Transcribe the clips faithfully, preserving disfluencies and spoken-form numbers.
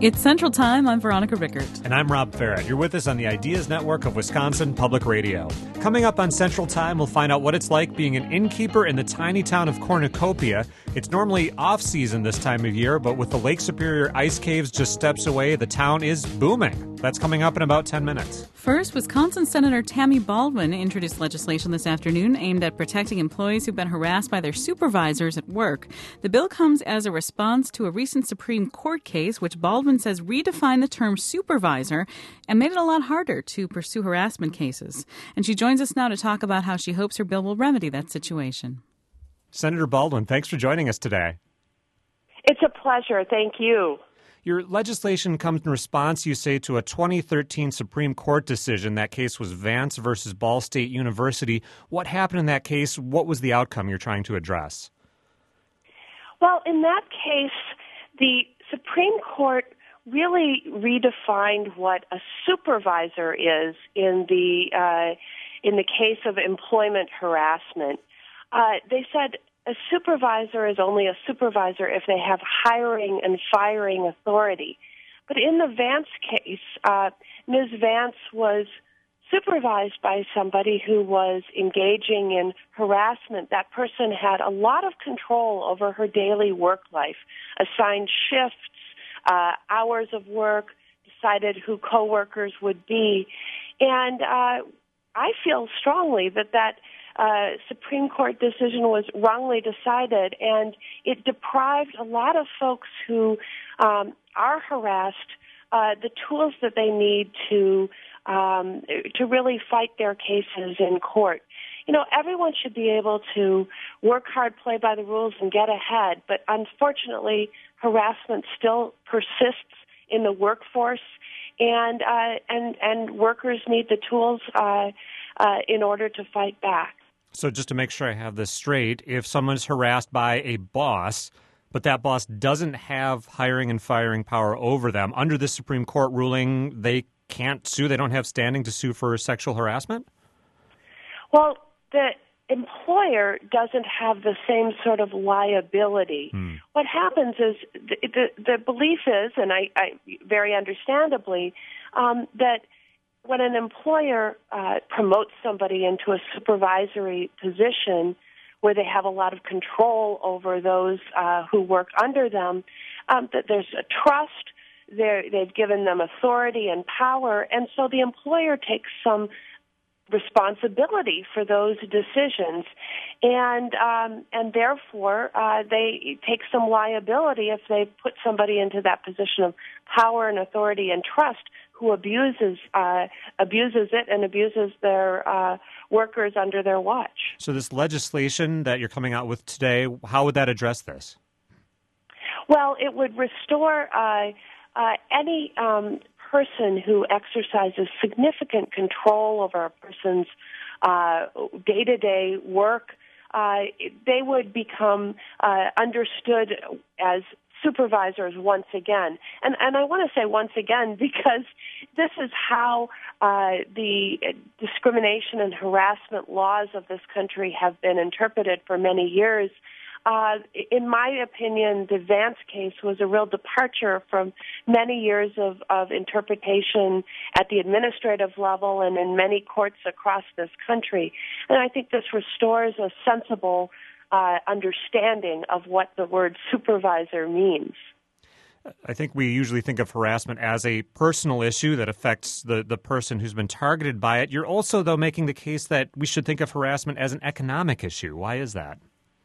It's Central Time. I'm Veronica Rickert. And I'm Rob Farrett. You're with us on the Ideas Network of Wisconsin Public Radio. Coming up on Central Time, we'll find out what it's like being an innkeeper in the tiny town of Cornucopia. It's normally off-season this time of year, but with the Lake Superior ice caves just steps away, the town is booming. That's coming up in about ten minutes. First, Wisconsin Senator Tammy Baldwin introduced legislation this afternoon aimed at protecting employees who've been harassed by their supervisors at work. The bill comes as a response to a recent Supreme Court case, which Baldwin says redefined the term supervisor and made it a lot harder to pursue harassment cases. And she joins us now to talk about how she hopes her bill will remedy that situation. Senator Baldwin, thanks for joining us today. It's a pleasure. Thank you. Your legislation comes in response, you say, to a twenty thirteen Supreme Court decision. That case was Vance versus Ball State University. What happened in that case? What was the outcome you're trying to address? Well, in that case, the Supreme Court really redefined what a supervisor is in the uh, in the case of employment harassment. Uh, they said a supervisor is only a supervisor if they have hiring and firing authority. But in the Vance case, uh, Miz Vance was supervised by somebody who was engaging in harassment. That person had a lot of control over her daily work life, assigned shifts, uh, hours of work, decided who coworkers would be. And uh, I feel strongly that that Uh, Supreme Court decision was wrongly decided, and it deprived a lot of folks who um, are harassed uh, the tools that they need to um, to really fight their cases in court. You know, everyone should be able to work hard, play by the rules, and get ahead, but unfortunately, harassment still persists in the workforce, and uh, and and workers need the tools uh, uh, in order to fight back. So just to make sure I have this straight, if someone's harassed by a boss, but that boss doesn't have hiring and firing power over them, under this Supreme Court ruling, they can't sue? They don't have standing to sue for sexual harassment? Well, the employer doesn't have the same sort of liability. Hmm. What happens is the, the, the belief is, and I, I very understandably, um, that when an employer uh, promotes somebody into a supervisory position where they have a lot of control over those uh, who work under them, um, that there's a trust, They're, they've given them authority and power, and so the employer takes some responsibility for those decisions, and um, and therefore uh, they take some liability if they put somebody into that position of power and authority and trust who abuses uh, abuses it and abuses their uh, workers under their watch. So this legislation that you're coming out with today, how would that address this? Well, it would restore uh, uh, any um, person who exercises significant control over a person's uh, day-to-day work. Uh, they would become uh, understood as supervisors once again. And, and I want to say once again because this is how uh, the discrimination and harassment laws of this country have been interpreted for many years. Uh, in my opinion, the Vance case was a real departure from many years of, of interpretation at the administrative level and in many courts across this country. And I think this restores a sensible uh, understanding of what the word supervisor means. I think we usually think of harassment as a personal issue that affects the, the person who's been targeted by it. You're also, though, making the case that we should think of harassment as an economic issue. Why is that?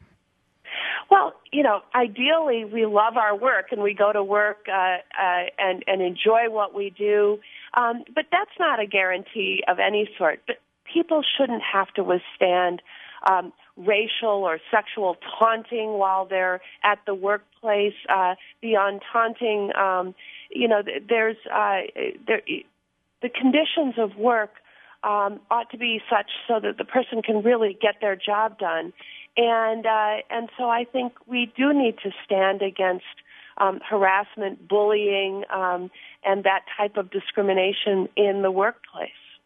Well, you know, ideally we love our work and we go to work uh, uh, and, and enjoy what we do, um, but that's not a guarantee of any sort. But people shouldn't have to withstand um, racial or sexual taunting while they're at the workplace. Uh, beyond taunting, um, you know, there's uh, there, the conditions of work um, ought to be such so that the person can really get their job done. And uh, and so I think we do need to stand against um, harassment, bullying, um, and that type of discrimination in the workplace.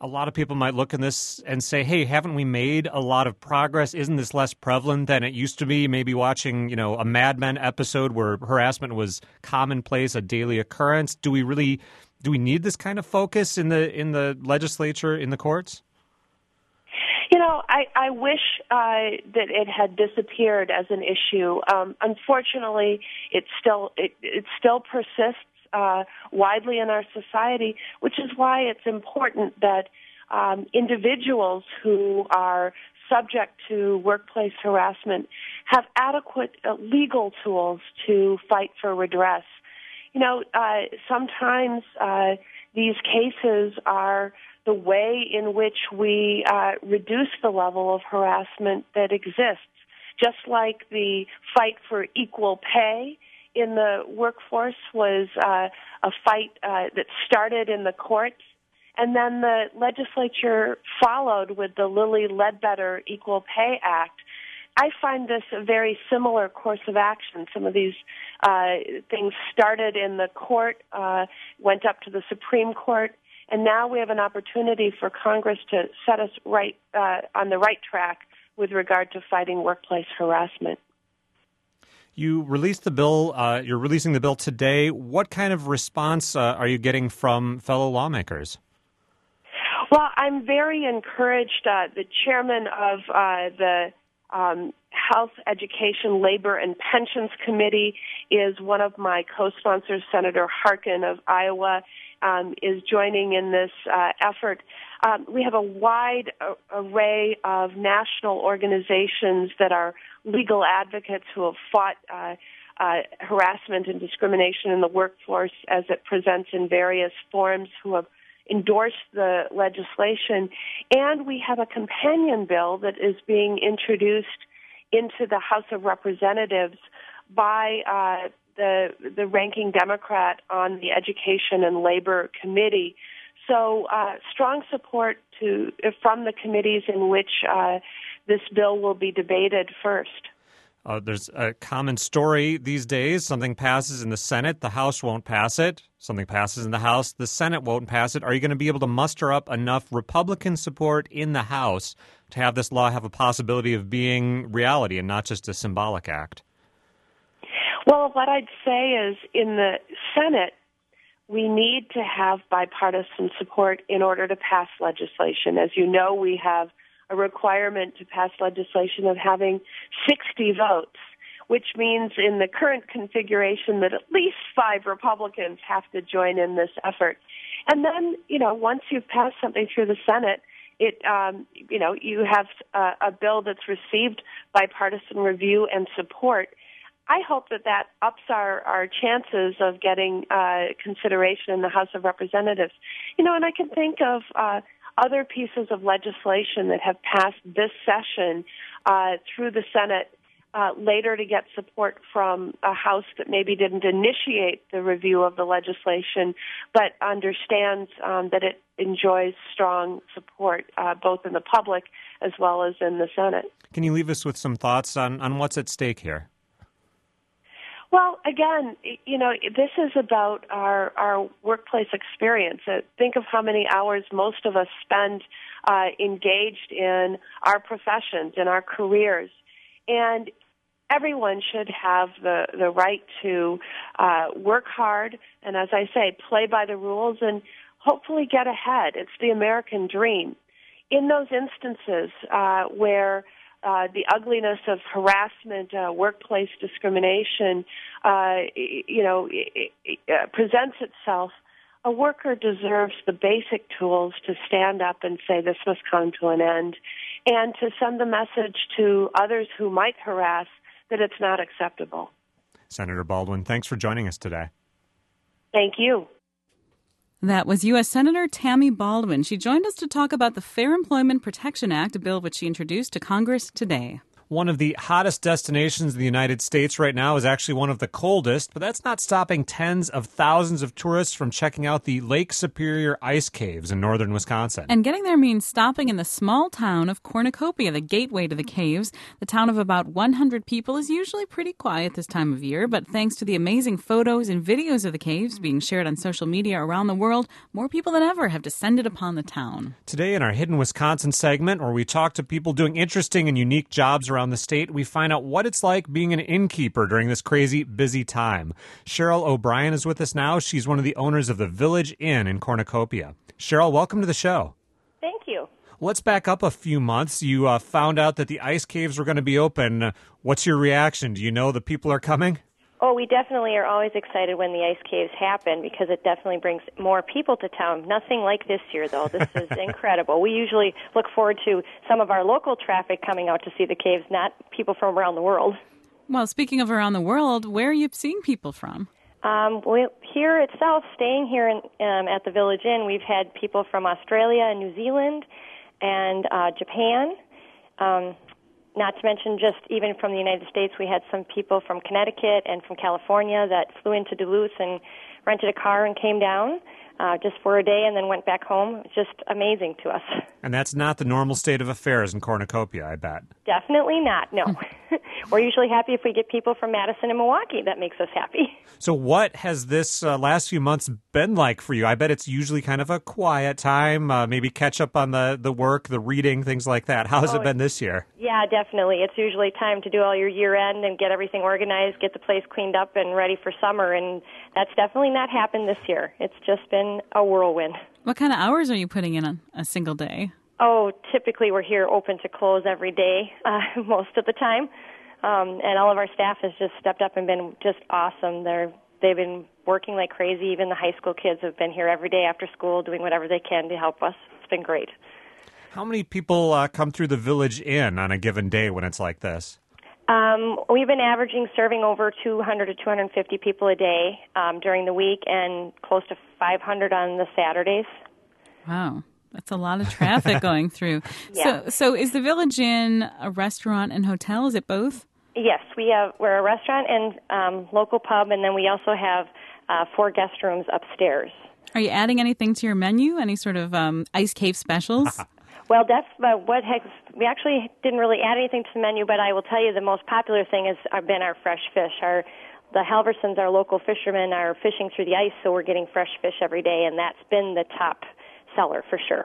a lot of people might look in this and say, hey, haven't we made a lot of progress? Isn't this less prevalent than it used to be? Maybe watching, you know, a Mad Men episode where harassment was commonplace, a daily occurrence. Do we really, do we need this kind of focus in the in the legislature, in the courts? You know, I, I wish uh, that it had disappeared as an issue. Um, unfortunately, it still it, it still persists uh, widely in our society, which is why it's important that um, individuals who are subject to workplace harassment have adequate uh, legal tools to fight for redress. You know, uh, sometimes uh, these cases are the way in which we uh, reduce the level of harassment that exists. Just like the fight for equal pay in the workforce was uh, a fight uh, that started in the courts, and then the legislature followed with the Lilly Ledbetter Equal Pay Act. I find this a very similar course of action. Some of these uh, things started in the court, uh, went up to the Supreme Court, and now we have an opportunity for Congress to set us right uh, on the right track with regard to fighting workplace harassment. You released the bill. Uh, you're releasing the bill today. What kind of response uh, are you getting from fellow lawmakers? Well, I'm very encouraged. Uh, the chairman of uh, the um, Health, Education, Labor, and Pensions Committee is one of my co-sponsors. Senator Harkin of Iowa um, is joining in this uh, effort. Um, we have a wide uh, array of national organizations that are legal advocates who have fought uh, uh, harassment and discrimination in the workforce as it presents in various forms, who have endorsed the legislation. And we have a companion bill that is being introduced into the House of Representatives by uh, the the ranking Democrat on the Education and Labor Committee. So uh, strong support to from the committees in which uh, this bill will be debated first. Uh, there's a common story these days. Something passes in the Senate, the House won't pass it. Something passes in the House, the Senate won't pass it. Are you going to be able to muster up enough Republican support in the House to have this law have a possibility of being reality and not just a symbolic act? Well, what I'd say is in the Senate, we need to have bipartisan support in order to pass legislation. As you know, we have a requirement to pass legislation of having sixty votes, which means in the current configuration that at least five Republicans have to join in this effort. And then, you know, once you've passed something through the Senate, it, um, you know, you have a, a bill that's received bipartisan review and support. I hope that that ups our, our chances of getting uh, consideration in the House of Representatives. You know, and I can think of uh, other pieces of legislation that have passed this session uh, through the Senate uh, later to get support from a House that maybe didn't initiate the review of the legislation, but understands um, that it enjoys strong support uh, both in the public as well as in the Senate. Can you leave us with some thoughts on, on what's at stake here? Well, again, you know, this is about our, our workplace experience. Uh, think of how many hours most of us spend uh, engaged in our professions, in our careers. And everyone should have the, the right to uh, work hard and, as I say, play by the rules and hopefully get ahead. It's the American dream. In those instances uh, where Uh, the ugliness of harassment, uh, workplace discrimination, uh, you know, it, it, uh, presents itself, a worker deserves the basic tools to stand up and say this must come to an end, and to send the message to others who might harass that it's not acceptable. Senator Baldwin, thanks for joining us today. Thank you. That was U S. Senator Tammy Baldwin. She joined us to talk about the Fair Employment Protection Act, a bill which she introduced to Congress today. One of the hottest destinations in the United States right now is actually one of the coldest, but that's not stopping tens of thousands of tourists from checking out the Lake Superior ice caves in northern Wisconsin. And getting there means stopping in the small town of Cornucopia, the gateway to the caves. The town of about one hundred people is usually pretty quiet this time of year, but thanks to the amazing photos and videos of the caves being shared on social media around the world, more people than ever have descended upon the town. Today in our Hidden Wisconsin segment, where we talk to people doing interesting and unique jobs around the state, we find out what it's like being an innkeeper during this crazy, busy time. Cheryl O'Brien is with us now. She's one of the owners of the Village Inn in Cornucopia. Cheryl, welcome to the show. Thank you. Let's back up a few months. You uh, found out that the ice caves were going to be open. Uh, what's your reaction? Do you know the people are coming? Oh, we definitely are always excited when the ice caves happen because it definitely brings more people to town. Nothing like this year, though. This is incredible. We usually look forward to some of our local traffic coming out to see the caves, not people from around the world. Well, speaking of around the world, where are you seeing people from? Um, we, here itself, staying here in, um, at the Village Inn, we've had people from Australia and New Zealand and uh, Japan. Um Not to mention just even from the United States, we had some people from Connecticut and from California that flew into Duluth and rented a car and came down uh, just for a day and then went back home. It's just amazing to us. And that's not the normal state of affairs in Cornucopia, I bet. Definitely not, no. We're usually happy if we get people from Madison and Milwaukee. That makes us happy. So what has this uh, last few months been like for you? I bet it's usually kind of a quiet time, uh, maybe catch up on the, the work, the reading, things like that. How has Oh, it been this year? Yeah, definitely. It's usually time to do all your year-end and get everything organized, get the place cleaned up and ready for summer, and that's definitely not happened this year. It's just been a whirlwind. What kind of hours are you putting in a, a single day? Oh, typically we're here open to close every day, uh, most of the time. Um, and all of our staff has just stepped up and been just awesome. They're, they've been working like crazy. Even the high school kids have been here every day after school doing whatever they can to help us. It's been great. How many people uh, come through the Village Inn on a given day when it's like this? Um, we've been averaging serving over two hundred to two hundred fifty people a day um, during the week and close to five hundred on the Saturdays. Wow. That's a lot of traffic going through. Yeah. So, so is the Village Inn a restaurant and hotel? Is it both? Yes, we have. We're a restaurant and um, local pub, and then we also have uh, four guest rooms upstairs. Are you adding anything to your menu? Any sort of um, ice cave specials? Well, that's uh, what has, we actually didn't really add anything to the menu, but I will tell you the most popular thing has uh, been our fresh fish. Our the Halversons, our local fishermen, are fishing through the ice, so we're getting fresh fish every day, and that's been the top seller for sure.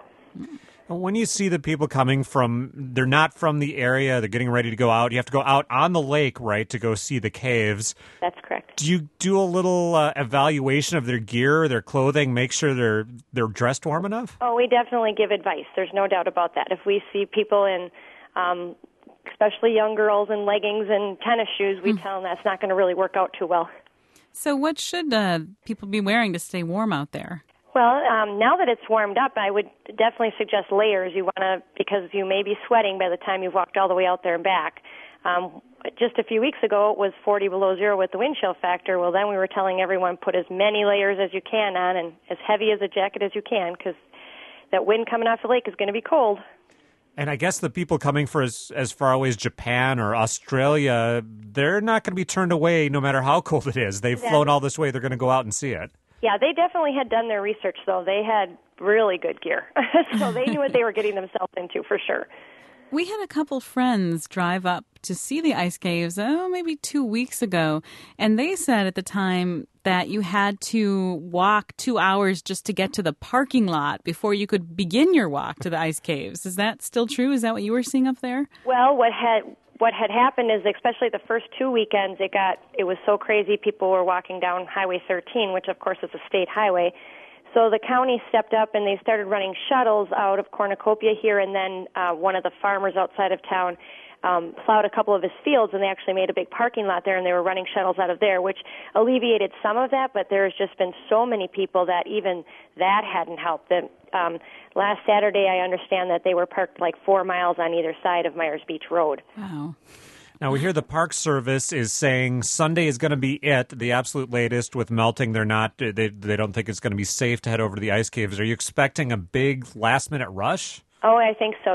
When you see the people coming from, they're not from the area, they're getting ready to go out, you have to go out on the lake, right, to go see the caves. That's correct. Do you do a little uh, evaluation of their gear, their clothing, make sure they're they're dressed warm enough? Oh, we definitely give advice. There's no doubt about that. If we see people in, um, especially young girls in leggings and tennis shoes, we mm. tell them that's not going to really work out too well. So what should uh, people be wearing to stay warm out there? Well, um, now that it's warmed up, I would definitely suggest layers. You want to, because you may be sweating by the time you've walked all the way out there and back. Um, just a few weeks ago, it was forty below zero with the wind chill factor. Well, then we were telling everyone put as many layers as you can on and as heavy as a jacket as you can, because that wind coming off the lake is going to be cold. And I guess the people coming for as, as far away as Japan or Australia, they're not going to be turned away no matter how cold it is. They've Exactly. flown all this way. They're going to go out and see it. Yeah, they definitely had done their research, though. They had really good gear. So they knew what they were getting themselves into, for sure. We had a couple friends drive up to see the ice caves, oh, maybe two weeks ago, and they said at the time that you had to walk two hours just to get to the parking lot before you could begin your walk to the ice caves. Is that still true? Is that what you were seeing up there? Well, what had what had happened is, especially the first two weekends, it got it was so crazy. People were walking down Highway thirteen, which of course is a state highway. So the county stepped up and they started running shuttles out of Cornucopia here, and then uh, one of the farmers outside of town um, plowed a couple of his fields, and they actually made a big parking lot there, and they were running shuttles out of there, which alleviated some of that, but there's just been so many people that even that hadn't helped. The, um, last Saturday, I understand that they were parked like four miles on either side of Myers Beach Road. Wow. Now, we hear the Park Service is saying Sunday is going to be it, the absolute latest with melting. They're not, they, they don't think it's going to be safe to head over to the ice caves. Are you expecting a big last-minute rush? Oh, I think so, yes.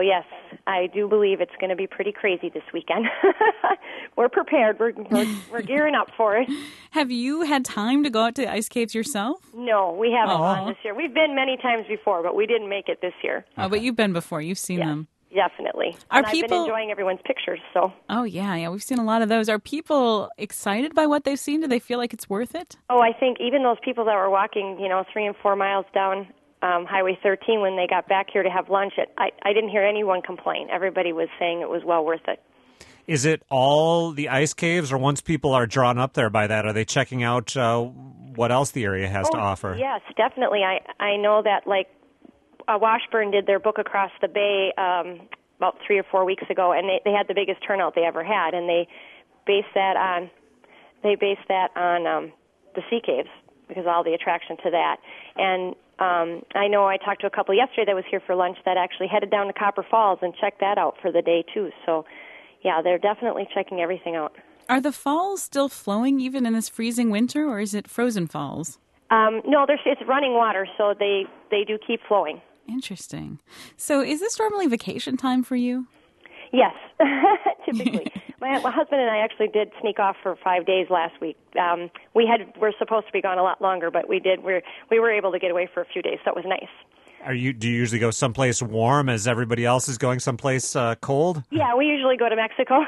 I do believe it's going to be pretty crazy this weekend. We're prepared. We're, we're we're gearing up for it. Have you had time to go out to ice caves yourself? No, we haven't Oh. gone this year. We've been many times before, but we didn't make it this year. Oh, but you've been before. You've seen Yes, them. definitely. Are and I've people- been enjoying everyone's pictures, so. Oh, yeah, yeah. We've seen a lot of those. Are people excited by what they've seen? Do they feel like it's worth it? Oh, I think even those people that were walking, you know, three and four miles down um, Highway thirteen when they got back here to have lunch, it, I, I didn't hear anyone complain. Everybody was saying it was well worth it. Is it all the ice caves, or once people are drawn up there by that, are they checking out uh, what else the area has oh, to offer? Yes, definitely. I, I know that, like, uh, Washburn did their book Across the Bay um, about three or four weeks ago, and they, they had the biggest turnout they ever had, and they based that on they based that on um, the sea caves because of all the attraction to that. And um, I know I talked to a couple yesterday that was here for lunch that actually headed down to Copper Falls and checked that out for the day too. So, yeah, they're definitely checking everything out. Are the falls still flowing even in this freezing winter, or is it frozen falls? Um, no, there's, it's running water, so they, they do keep flowing. Interesting. So is this normally vacation time for you? Yes, typically. my, my husband and I actually did sneak off for five days last week. Um, we had we're supposed to be gone a lot longer, but we did. We we were able to get away for a few days, so it was nice. Are you? Do you usually go someplace warm as everybody else is going someplace uh, cold? Yeah, we usually go to Mexico,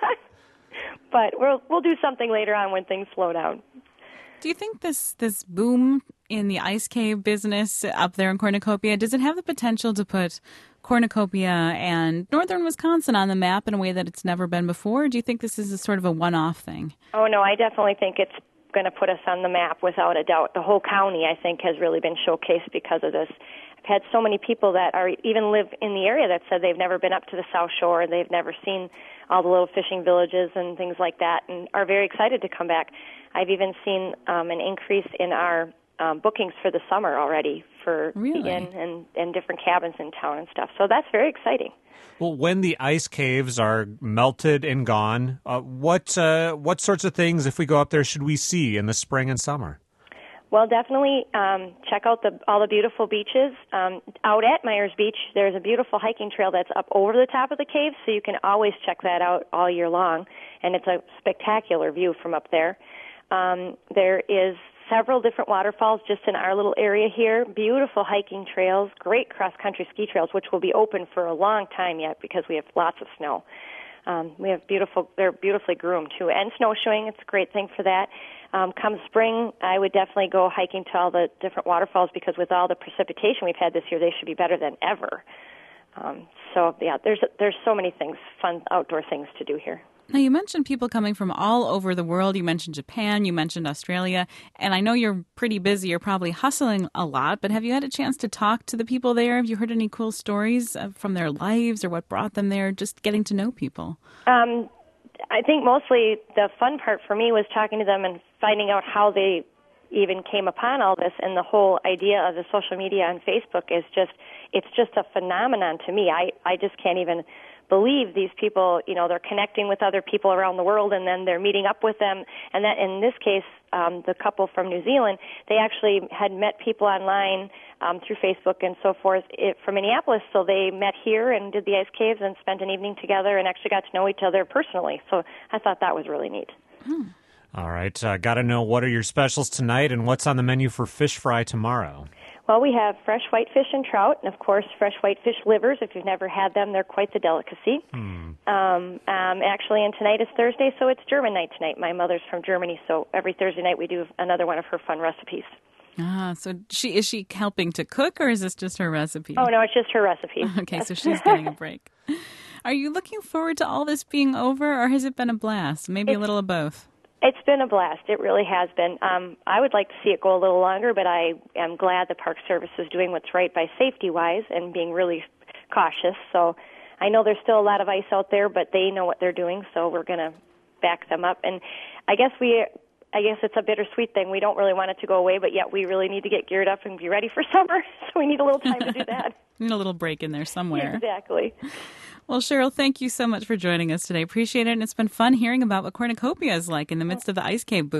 but we'll we'll do something later on when things slow down. Do you think this this boom in the ice cave business up there in Cornucopia, does it have the potential to put Cornucopia and northern Wisconsin on the map in a way that it's never been before? Or do you think this is a sort of a one-off thing? Oh, no, I definitely think it's going to put us on the map without a doubt. The whole county, I think, has really been showcased because of this. I've had so many people that are even live in the area that said they've never been up to the South Shore, they've never seen all the little fishing villages and things like that, and are very excited to come back. I've even seen um, an increase in our um, bookings for the summer already for Really? the inn and, and different cabins in town and stuff. So that's very exciting. Well, when the ice caves are melted and gone, uh, what uh, what sorts of things, if we go up there, should we see in the spring and summer? Well, definitely um, check out the all the beautiful beaches. Um, out at Myers Beach, there's a beautiful hiking trail that's up over the top of the cave, so you can always check that out all year long, and it's a spectacular view from up there. Um, there is several different waterfalls just in our little area here, beautiful hiking trails, great cross-country ski trails, which will be open for a long time yet because we have lots of snow. Um, we have beautiful, they're beautifully groomed too, and snowshoeing, it's a great thing for that. Um, come spring, I would definitely go hiking to all the different waterfalls because with all the precipitation we've had this year, they should be better than ever. Um, so, yeah, there's there's so many things, fun outdoor things to do here. Now, you mentioned people coming from all over the world. You mentioned Japan, you mentioned Australia, and I know you're pretty busy. You're probably hustling a lot, but have you had a chance to talk to the people there? Have you heard any cool stories uh, from their lives or what brought them there, just getting to know people? Um, I think mostly the fun part for me was talking to them and finding out how they even came upon all this, and the whole idea of the social media and Facebook is just, it's just a phenomenon to me. I, I just can't even believe these people, you know, they're connecting with other people around the world and then they're meeting up with them. And that in this case, um, the couple from New Zealand, they actually had met people online um, through Facebook and so forth it, from Minneapolis. So they met here and did the ice caves and spent an evening together and actually got to know each other personally. So I thought that was really neat. Hmm. All right. Uh, got to know, what are your specials tonight and what's on the menu for fish fry tomorrow? Well, we have fresh whitefish and trout, and of course, fresh whitefish livers. If you've never had them, they're quite the delicacy. Hmm. Um, um, actually, and tonight is Thursday, so it's German night tonight. My mother's from Germany, so every Thursday night we do another one of her fun recipes. Ah, so she is she helping to cook, or is this just her recipe? Oh, no, it's just her recipe. Okay, so she's getting a break. Are you looking forward to all this being over, or has it been a blast? Maybe It's- a little of both. It's been a blast. It really has been. Um, I would like to see it go a little longer, but I am glad the Park Service is doing what's right by safety-wise and being really cautious. So I know there's still a lot of ice out there, but they know what they're doing, so we're going to back them up. And I guess we, I guess it's a bittersweet thing. We don't really want it to go away, but yet we really need to get geared up and be ready for summer, so we need a little time to do that. Need a little break in there somewhere. Exactly. Well, Cheryl, thank you so much for joining us today. Appreciate it, and it's been fun hearing about what Cornucopia is like in the midst of the ice cave boom.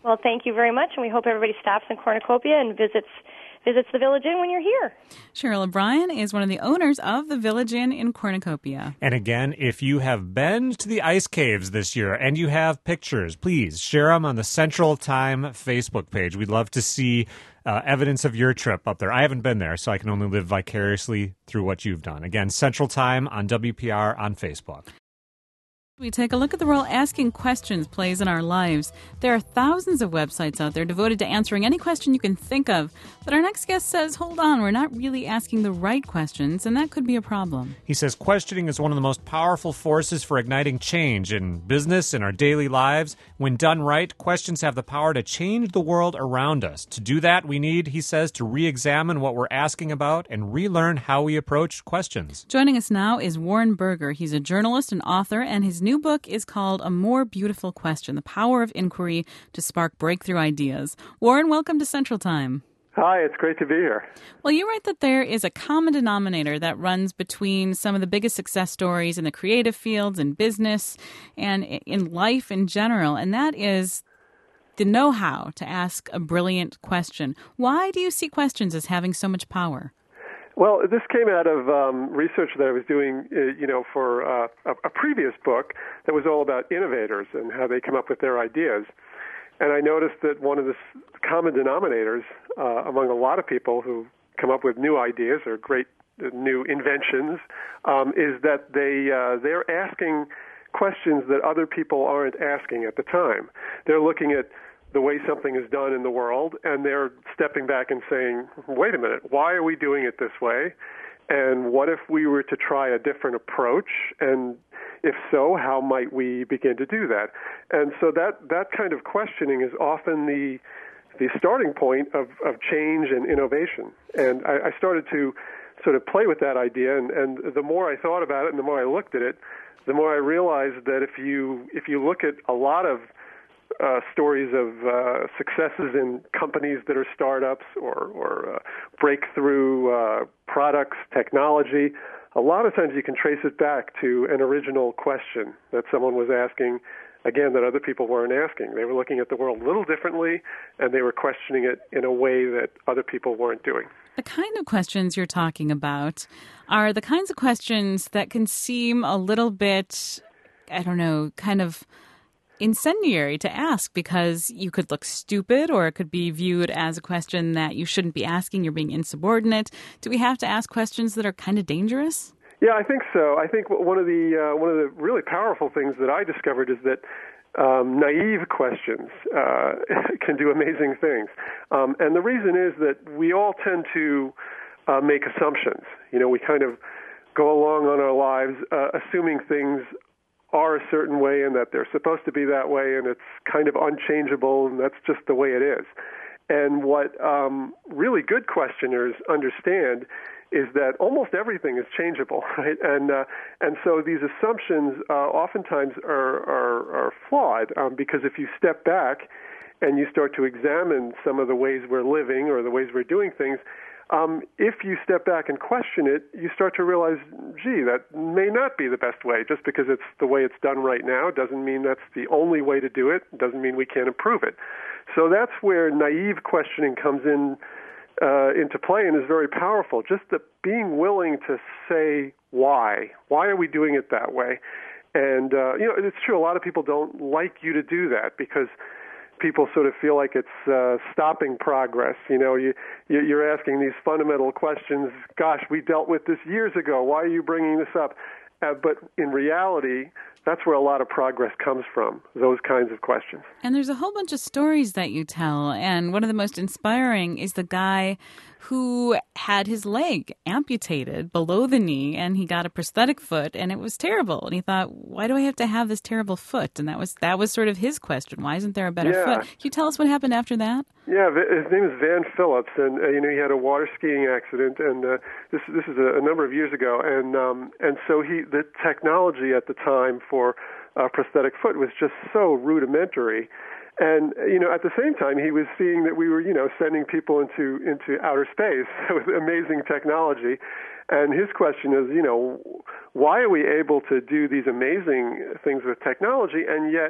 Well, thank you very much, and we hope everybody stops in Cornucopia and visits visits the Village Inn when you're here. Cheryl O'Brien is one of the owners of the Village Inn in Cornucopia. And again, if you have been to the ice caves this year and you have pictures, please share them on the Central Time Facebook page. We'd love to see uh, evidence of your trip up there. I haven't been there, so I can only live vicariously through what you've done. Again, Central Time on W P R on Facebook. We take a look at the role asking questions plays in our lives. There are thousands of websites out there devoted to answering any question you can think of. But our next guest says, hold on, we're not really asking the right questions, and that could be a problem. He says questioning is one of the most powerful forces for igniting change in business, in our daily lives. When done right, questions have the power to change the world around us. To do that, we need, he says, to re-examine what we're asking about and relearn how we approach questions. Joining us now is Warren Berger. He's a journalist and author, and his new book is called A More Beautiful Question, The Power of Inquiry to Spark Breakthrough Ideas. Warren, welcome to Central Time. Hi, it's great to be here. Well, you write that there is a common denominator that runs between some of the biggest success stories in the creative fields, in business, and in life in general, and that is the know-how to ask a brilliant question. Why do you see questions as having so much power? Well, this came out of um, research that I was doing, uh, you know, for uh, a, a previous book that was all about innovators and how they come up with their ideas. And I noticed that one of the common denominators uh, among a lot of people who come up with new ideas or great uh, new inventions um, is that they uh, they're asking questions that other people aren't asking at the time. They're looking at the way something is done in the world, and they're stepping back and saying, wait a minute, why are we doing it this way? And what if we were to try a different approach? And if so, how might we begin to do that? And so that, that kind of questioning is often the the starting point of, of change and innovation. And I, I started to sort of play with that idea, and, and the more I thought about it and the more I looked at it, the more I realized that if you if you look at a lot of Uh, stories of uh, successes in companies that are startups or, or uh, breakthrough uh, products, technology, a lot of times you can trace it back to an original question that someone was asking, again, that other people weren't asking. They were looking at the world a little differently, and they were questioning it in a way that other people weren't doing. The kind of questions you're talking about are the kinds of questions that can seem a little bit, I don't know, kind of incendiary to ask because you could look stupid, or it could be viewed as a question that you shouldn't be asking. You're being insubordinate. Do we have to ask questions that are kind of dangerous? Yeah, I think so. I think one of the uh, one of the really powerful things that I discovered is that um, naive questions uh, can do amazing things. Um, and the reason is that we all tend to uh, make assumptions. You know, we kind of go along on our lives uh, assuming things are a certain way and that they're supposed to be that way, and it's kind of unchangeable, and that's just the way it is. And what um, really good questioners understand is that almost everything is changeable, right? And uh, and so these assumptions uh, oftentimes are, are, are flawed um, because if you step back and you start to examine some of the ways we're living or the ways we're doing things, Um, if you step back and question it, you start to realize, gee, that may not be the best way. Just because it's the way it's done right now doesn't mean that's the only way to do it. Doesn't mean we can't improve it. So that's where naive questioning comes in uh, into play and is very powerful. Just the being willing to say why. Why are we doing it that way? And, uh, you know, it's true, a lot of people don't like you to do that because people sort of feel like it's uh, stopping progress. You know, you, you're asking these fundamental questions. Gosh, we dealt with this years ago. Why are you bringing this up? Uh, but in reality, that's where a lot of progress comes from, those kinds of questions. And there's a whole bunch of stories that you tell, and one of the most inspiring is the guy who had his leg amputated below the knee, and he got a prosthetic foot, and it was terrible. And he thought, why do I have to have this terrible foot? And that was that was sort of his question. Why isn't there a better yeah. foot? Can you tell us what happened after that? Yeah, his name is Van Phillips, and uh, you know he had a water skiing accident, and uh, this this is a, a number of years ago, and um, and so he the technology at the time for uh, prosthetic foot was just so rudimentary. And, you know, at the same time, he was seeing that we were, you know, sending people into, into outer space with amazing technology. And his question is, you know, why are we able to do these amazing things with technology, and yet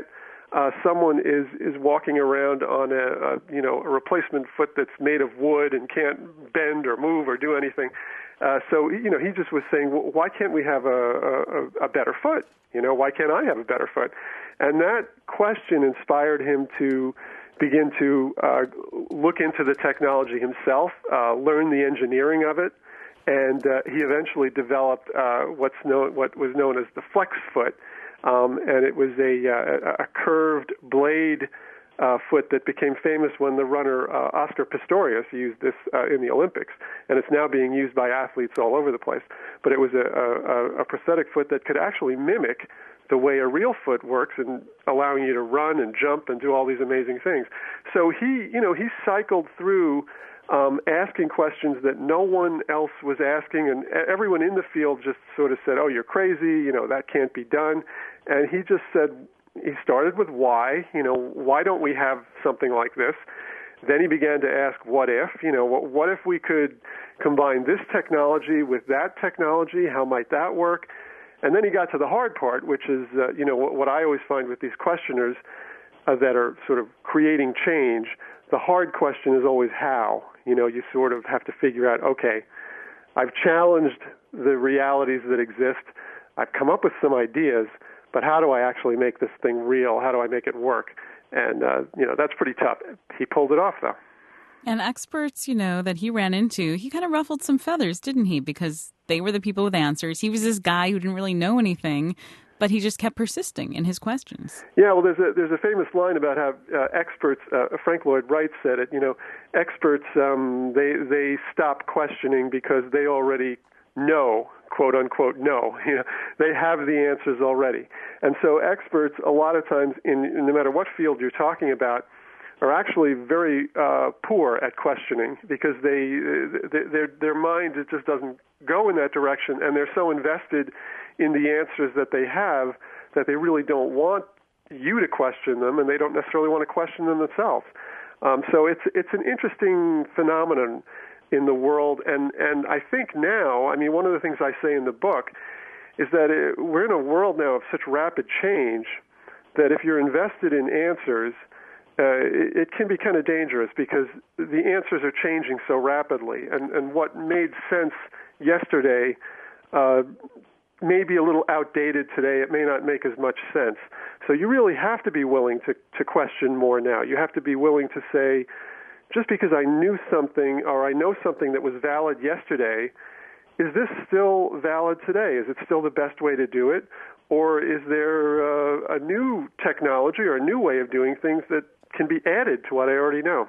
uh, someone is, is walking around on a, a you know a replacement foot that's made of wood and can't bend or move or do anything. Uh, so you know he just was saying, well, why can't we have a, a, a better foot? You know, why can't I have a better foot? And that question inspired him to begin to uh, look into the technology himself, uh, learn the engineering of it, and uh, he eventually developed uh, what's known, what was known as the flex foot, um, and it was a, uh, a curved blade uh, foot that became famous when the runner uh, Oscar Pistorius used this uh, in the Olympics, and it's now being used by athletes all over the place. But it was a, a, a prosthetic foot that could actually mimic the way a real foot works and allowing you to run and jump and do all these amazing things. So he, you know, he cycled through um, asking questions that no one else was asking, and everyone in the field just sort of said, oh, you're crazy, you know, that can't be done. And he just said, he started with why, you know, why don't we have something like this? Then he began to ask, what if, you know, what, what if we could combine this technology with that technology? How might that work? And then he got to the hard part, which is, uh, you know, what, what I always find with these questioners uh, that are sort of creating change, the hard question is always how. You know, you sort of have to figure out, okay, I've challenged the realities that exist. I've come up with some ideas, but how do I actually make this thing real? How do I make it work? And, uh, you know, that's pretty tough. He pulled it off, though. And experts, you know, that he ran into, he kind of ruffled some feathers, didn't he? Because they were the people with answers. He was this guy who didn't really know anything, but he just kept persisting in his questions. Yeah, well, there's a there's a famous line about how uh, experts, uh, Frank Lloyd Wright said it, you know, experts, um, they they stop questioning because they already know, quote unquote, know. You know, they have the answers already. And so experts, a lot of times, in, in no matter what field you're talking about, are actually very uh, poor at questioning because they, they their their mind it just doesn't go in that direction, and they're so invested in the answers that they have that they really don't want you to question them, and they don't necessarily want to question them themselves. Um, so it's it's an interesting phenomenon in the world, and and I think now, I mean, one of the things I say in the book is that it, we're in a world now of such rapid change that if you're invested in answers, Uh, it, it can be kind of dangerous because the answers are changing so rapidly, and, and what made sense yesterday uh, may be a little outdated today. It may not make as much sense. So you really have to be willing to, to question more now. You have to be willing to say, just because I knew something or I know something that was valid yesterday, is this still valid today? Is it still the best way to do it? Or is there uh, a new technology or a new way of doing things that can be added to what I already know?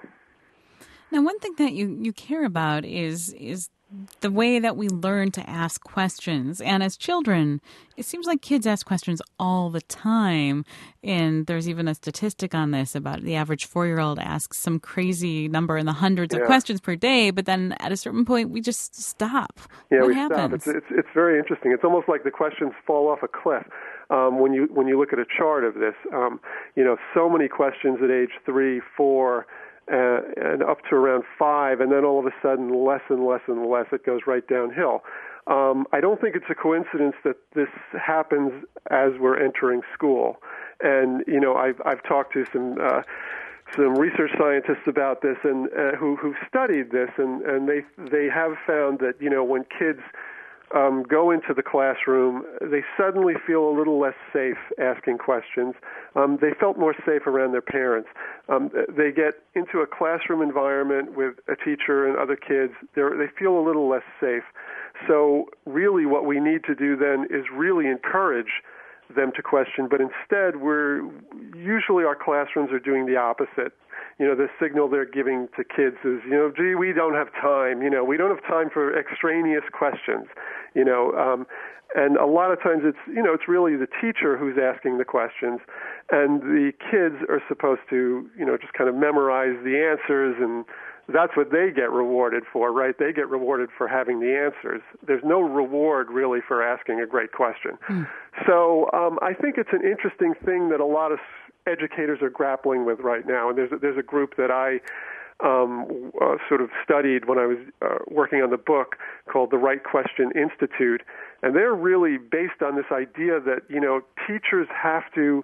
Now, one thing that you, you care about is is the way that we learn to ask questions. And as children, it seems like kids ask questions all the time. And there's even a statistic on this about the average four-year-old asks some crazy number in the hundreds yeah. of questions per day, but then at a certain point, we just stop. Yeah, what we happens? stop. It's, it's, it's very interesting. It's almost like the questions fall off a cliff. Um, when you when you look at a chart of this, um, you know, so many questions at age three, four, uh, and up to around five, and then all of a sudden, less and less and less, it goes right downhill. Um, I don't think it's a coincidence that this happens as we're entering school. And you know, I've I've talked to some uh, some research scientists about this, and uh, who who studied this, and, and they they have found that you know when kids Um, go into the classroom, they suddenly feel a little less safe asking questions. Um, they felt more safe around their parents. Um, they get into a classroom environment with a teacher and other kids. They're, they feel a little less safe. So really what we need to do then is really encourage them to question, but instead we're usually our classrooms are doing the opposite. You know, the signal they're giving to kids is, you know, gee, we don't have time. You know, we don't have time for extraneous questions. You know, um, and a lot of times it's, you know, it's really the teacher who's asking the questions, and the kids are supposed to, you know, just kind of memorize the answers, and that's what they get rewarded for, right? They get rewarded for having the answers. There's no reward really for asking a great question. Mm. So um, I think it's an interesting thing that a lot of educators are grappling with right now, and there's a, there's a group that I um, uh, sort of studied when I was uh, working on the book called the Right Question Institute, and they're really based on this idea that, you know, teachers have to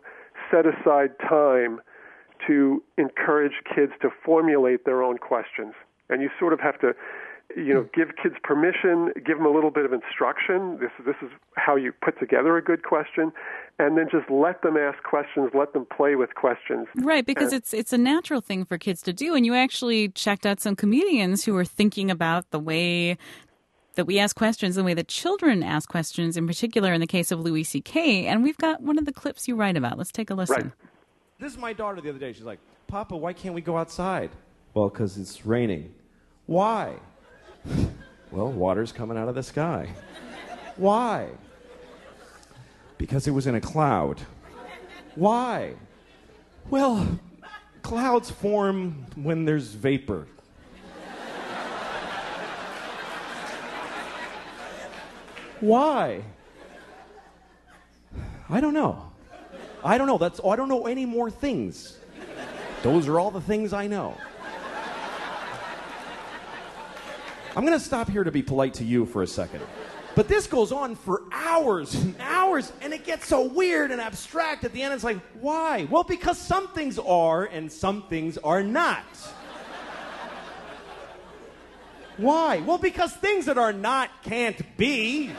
set aside time to encourage kids to formulate their own questions. And you sort of have to, you know, give kids permission, give them a little bit of instruction. This, this is how you put together a good question, and then just let them ask questions, let them play with questions. Right, because and, it's it's a natural thing for kids to do. And you actually checked out some comedians who were thinking about the way that we ask questions, the way that children ask questions, in particular in the case of Louis C K. And we've got one of the clips you write about. Let's take a listen. Right. This is my daughter the other day. She's like, Papa, why can't we go outside? Well, because it's raining. Why? Well, water's coming out of the sky. Why? Because it was in a cloud. Why? Well, clouds form when there's vapor. Why? I don't know. I don't know. That's. Oh, I don't know any more things. Those are all the things I know. I'm going to stop here to be polite to you for a second. But this goes on for hours and hours, and it gets so weird and abstract at the end. It's like, why? Well, because some things are and some things are not. Why? Well, because things that are not can't be.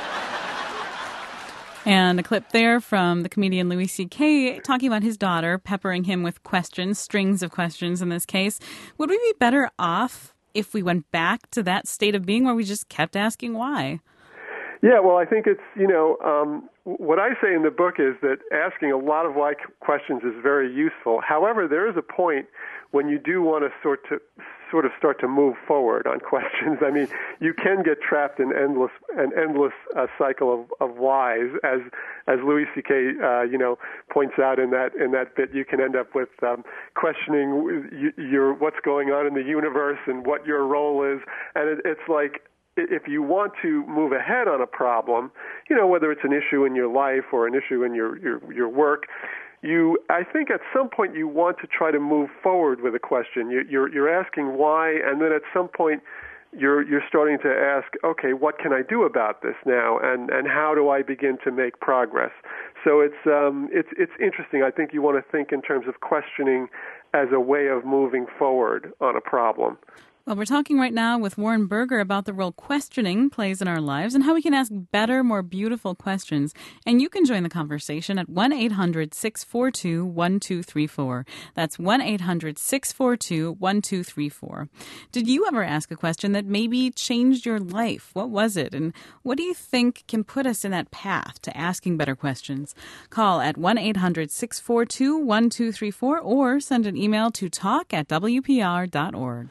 And a clip there from the comedian Louis C K talking about his daughter, peppering him with questions, strings of questions in this case. Would we be better off if we went back to that state of being where we just kept asking why? Yeah, well, I think it's, you know, um, what I say in the book is that asking a lot of why questions is very useful. However, there is a point when you do want to sort to sort of start to move forward on questions. I mean, you can get trapped in endless an endless uh, cycle of, of whys, as as Louis C K Uh, you know points out in that in that bit. You can end up with um, questioning your what's going on in the universe and what your role is, and it, it's like, if you want to move ahead on a problem, you know, whether it's an issue in your life or an issue in your, your, your work, you, I think at some point you want to try to move forward with a question. You, you're, you're asking why, and then at some point you're, you're starting to ask, okay, what can I do about this now, and, and how do I begin to make progress? So it's, um, it's, it's interesting. I think you want to think in terms of questioning as a way of moving forward on a problem. Well, we're talking right now with Warren Berger about the role questioning plays in our lives and how we can ask better, more beautiful questions. And you can join the conversation at one eight hundred six four two one two three four. That's one eight hundred six four two one two three four. Did you ever ask a question that maybe changed your life? What was it? And what do you think can put us in that path to asking better questions? Call at one eight hundred six four two one two three four or send an email to talk at w p r dot org.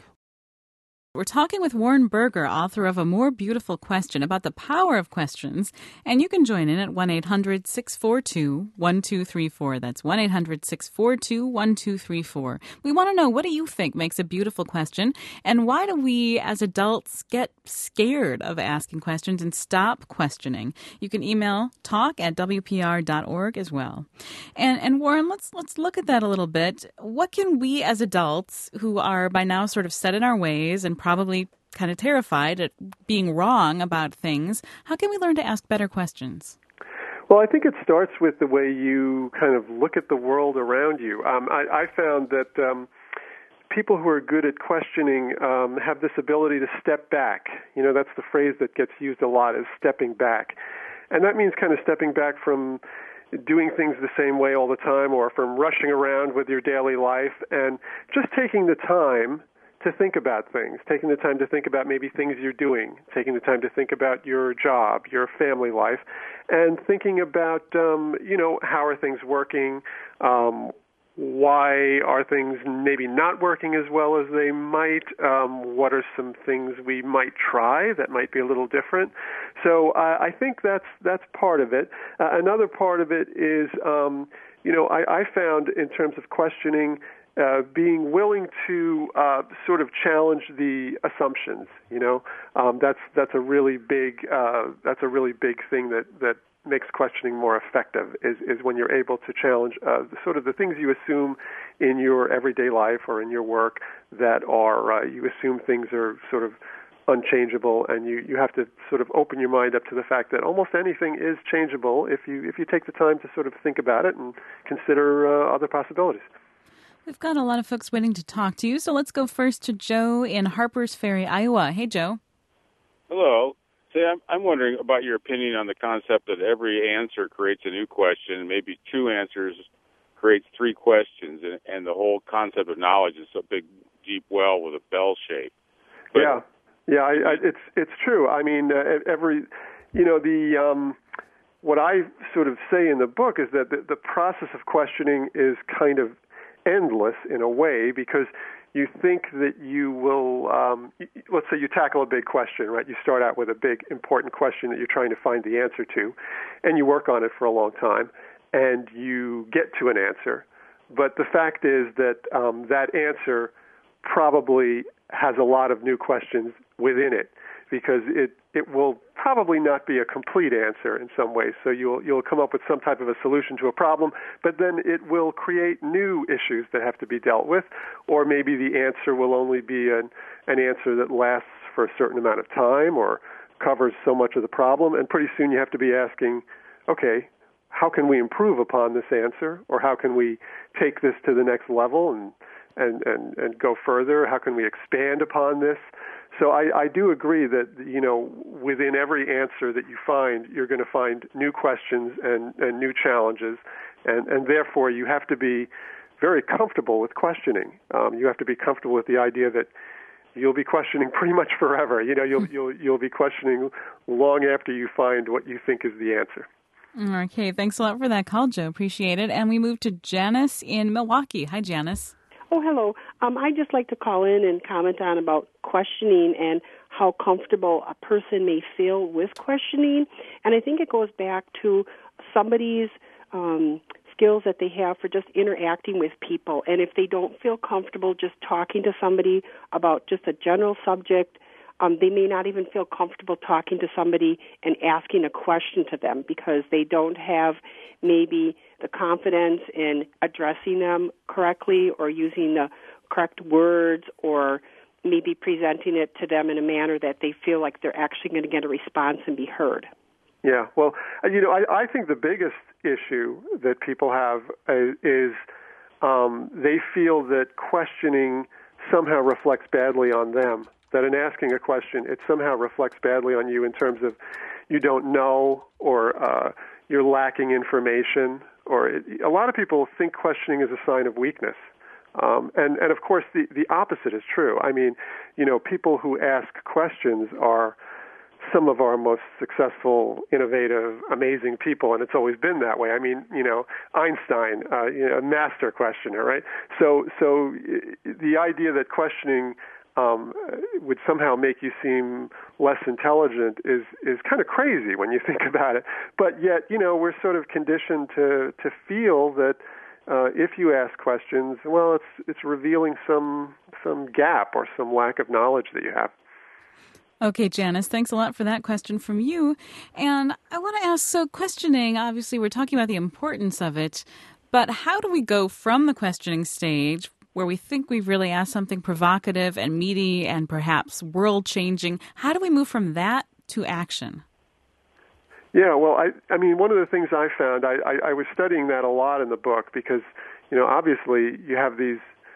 We're talking with Warren Berger, author of A More Beautiful Question, about the power of questions. And you can join in at one eight hundred six four two one two three four. That's one eight hundred six four two one two three four. We want to know, what do you think makes a beautiful question? And why do we, as adults, get scared of asking questions and stop questioning? You can email talk at w p r dot org as well. And, and Warren, let's, let's look at that a little bit. What can we, as adults, who are by now sort of set in our ways and probably kind of terrified at being wrong about things, how can we learn to ask better questions? Well, I think it starts with the way you kind of look at the world around you. Um, I, I found that um, people who are good at questioning um, have this ability to step back. You know, that's the phrase that gets used a lot, is stepping back. And that means kind of stepping back from doing things the same way all the time, or from rushing around with your daily life, and just taking the time to think about things, taking the time to think about maybe things you're doing, taking the time to think about your job, your family life, and thinking about, um, you know, how are things working, um, why are things maybe not working as well as they might, um, what are some things we might try that might be a little different. So uh, I think that's that's part of it. Uh, another part of it is, um, you know, I, I found in terms of questioning, Uh, being willing to uh, sort of challenge the assumptions, you know, um, that's that's a really big uh, that's a really big thing that, that makes questioning more effective. Is is when you're able to challenge uh, sort of the things you assume in your everyday life or in your work that are uh, you assume things are sort of unchangeable, and you, you have to sort of open your mind up to the fact that almost anything is changeable if you if you take the time to sort of think about it and consider uh, other possibilities. We've got a lot of folks waiting to talk to you, so let's go first to Joe in Harpers Ferry, Iowa. Hey, Joe. Hello. Say, I'm, I'm wondering about your opinion on the concept that every answer creates a new question, and maybe two answers creates three questions, and, and the whole concept of knowledge is a big, deep well with a bell shape. But, yeah, yeah, I, I, it's it's true. I mean, uh, every, you know, the um, what I sort of say in the book is that the, the process of questioning is kind of endless in a way, because you think that you will, um, let's say you tackle a big question, right? You start out with a big, important question that you're trying to find the answer to, and you work on it for a long time, and you get to an answer. But the fact is that um, that answer probably has a lot of new questions within it, because it, it will probably not be a complete answer in some ways. So you'll you'll come up with some type of a solution to a problem, but then it will create new issues that have to be dealt with, or maybe the answer will only be an, an answer that lasts for a certain amount of time or covers so much of the problem, and pretty soon you have to be asking, okay, how can we improve upon this answer, or how can we take this to the next level and and, and, and go further? How can we expand upon this? So I, I do agree that, you know, within every answer that you find, you're going to find new questions and, and new challenges, and, and therefore you have to be very comfortable with questioning. Um, you have to be comfortable with the idea that you'll be questioning pretty much forever. You know, you'll you'll you'll be questioning long after you find what you think is the answer. Okay, thanks a lot for that call, Joe. Appreciate it. And we move to Janice in Milwaukee. Hi, Janice. Oh, hello. Um, I'd just like to call in and comment on about questioning and how comfortable a person may feel with questioning. And I think it goes back to somebody's um, skills that they have for just interacting with people. And if they don't feel comfortable just talking to somebody about just a general subject, um, they may not even feel comfortable talking to somebody and asking a question to them, because they don't have maybe the confidence in addressing them correctly or using the correct words, or maybe presenting it to them in a manner that they feel like they're actually going to get a response and be heard. Yeah, well, you know, I, I think the biggest issue that people have uh, is um, they feel that questioning somehow reflects badly on them, that in asking a question, it somehow reflects badly on you in terms of you don't know, or uh, you're lacking information, or it, a lot of people think questioning is a sign of weakness. Um, and, and, of course, the, the opposite is true. I mean, you know, people who ask questions are some of our most successful, innovative, amazing people, and it's always been that way. I mean, you know, Einstein, uh, you know, a master questioner, right? So, so the idea that questioning um, would somehow make you seem less intelligent is is kind of crazy when you think about it. But yet, you know, we're sort of conditioned to to feel that uh, if you ask questions, well, it's it's revealing some some gap or some lack of knowledge that you have. Okay, Janice, thanks a lot for that question from you. And I want to ask, so questioning, obviously we're talking about the importance of it, but how do we go from the questioning stage, where we think we've really asked something provocative and meaty and perhaps world-changing, how do we move from that to action? Yeah, well, I, I mean, one of the things I found, I, I, I was studying that a lot in the book, because, you know, obviously you have these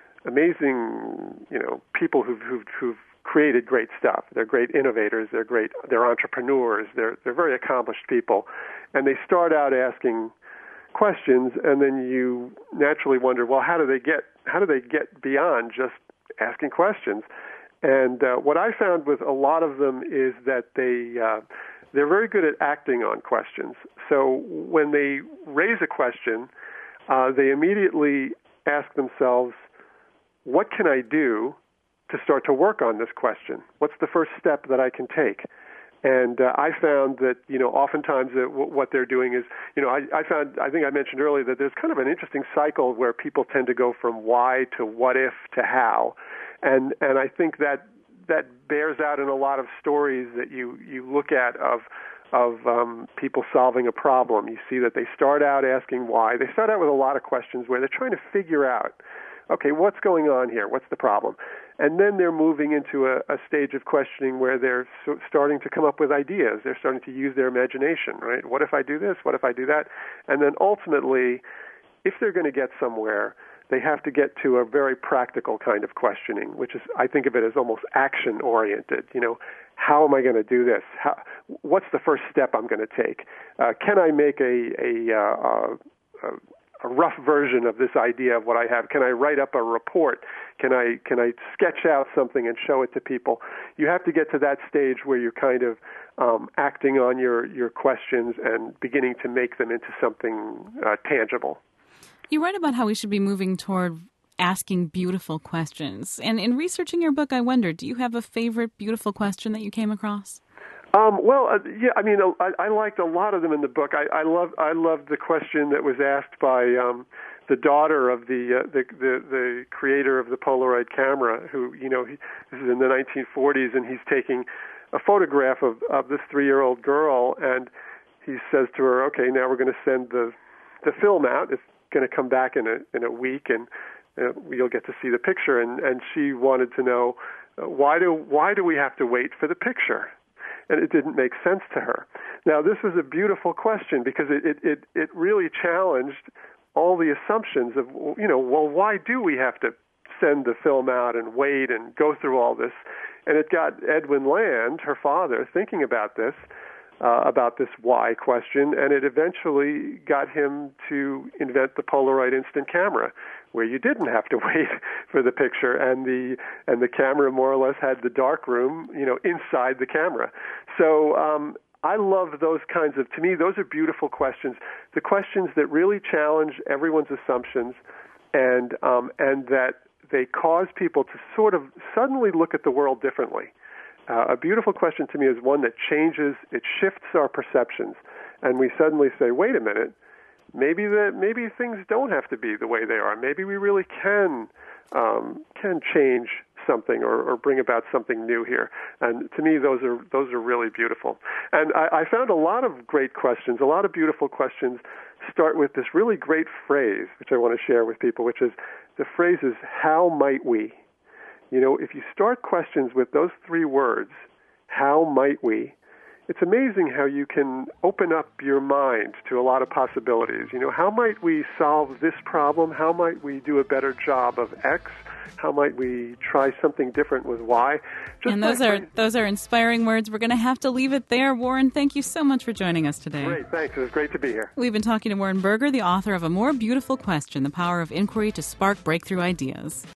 amazing, you know, people who've, who've, who've created great stuff. They're great innovators. They're great. They're entrepreneurs. They're they're very accomplished people, and they start out asking questions, and then you naturally wonder, well, how do they get how do they get beyond just asking questions? And uh, what I found with a lot of them is that they uh, they're very good at acting on questions. So when they raise a question, uh, they immediately ask themselves, what can I do to start to work on this question? What's the first step that I can take? And uh, I found that, you know, oftentimes uh, w- what they're doing is, you know, I, I found, I think I mentioned earlier that there's kind of an interesting cycle where people tend to go from why to what if to how. And and I think that that bears out in a lot of stories that you, you look at of of um, people solving a problem. You see that they start out asking why. They start out with a lot of questions where they're trying to figure out okay, what's going on here? What's the problem? And then they're moving into a, a stage of questioning where they're so starting to come up with ideas. They're starting to use their imagination, right? What if I do this? What if I do that? And then ultimately, if they're going to get somewhere, they have to get to a very practical kind of questioning, which is, I think of it as almost action-oriented. You know, how am I going to do this? How, what's the first step I'm going to take? Uh, can I make a, a, uh, a, a rough version of this idea of what I have? Can I write up a report? Can I can I sketch out something and show it to people? You have to get to that stage where you're kind of um, acting on your, your questions and beginning to make them into something uh, tangible. You write about how we should be moving toward asking beautiful questions. And in researching your book, I wonder, do you have a favorite beautiful question that you came across? Um, well, uh, yeah, I mean, I, I liked a lot of them in the book. I, I love, I loved the question that was asked by um, the daughter of the, uh, the the the creator of the Polaroid camera, who, you know, he, this is in the nineteen forties, and he's taking a photograph of, of this three-year-old girl, and he says to her, "Okay, now we're going to send the the film out. It's going to come back in a in a week, and uh, you'll get to see the picture." And, and she wanted to know uh, why do why do we have to wait for the picture? And it didn't make sense to her. Now, this was a beautiful question because it, it, it, it really challenged all the assumptions of, you know, well, why do we have to send the film out and wait and go through all this? And it got Edwin Land, her father, thinking about this, uh, about this why question, and it eventually got him to invent the Polaroid instant camera, where you didn't have to wait for the picture, and the and the camera more or less had the dark room, you know, inside the camera. So um, I love those kinds of, to me, those are beautiful questions. The questions that really challenge everyone's assumptions, and um, and that they cause people to sort of suddenly look at the world differently. Uh, a beautiful question to me is one that changes, it shifts our perceptions, and we suddenly say, wait a minute, maybe the, maybe things don't have to be the way they are. Maybe we really can um, can change something or, or bring about something new here. And to me, those are those are really beautiful. And I, I found a lot of great questions, a lot of beautiful questions start with this really great phrase, which I want to share with people, which is, the phrase is, how might we? You know, if you start questions with those three words, how might we, it's amazing how you can open up your mind to a lot of possibilities. You know, how might we solve this problem? How might we do a better job of X? How might we try something different with Y? Just and those are those are inspiring words. We're going to have to leave it there. Warren, thank you so much for joining us today. Great, thanks. It was great to be here. We've been talking to Warren Berger, the author of A More Beautiful Question, The Power of Inquiry to Spark Breakthrough Ideas.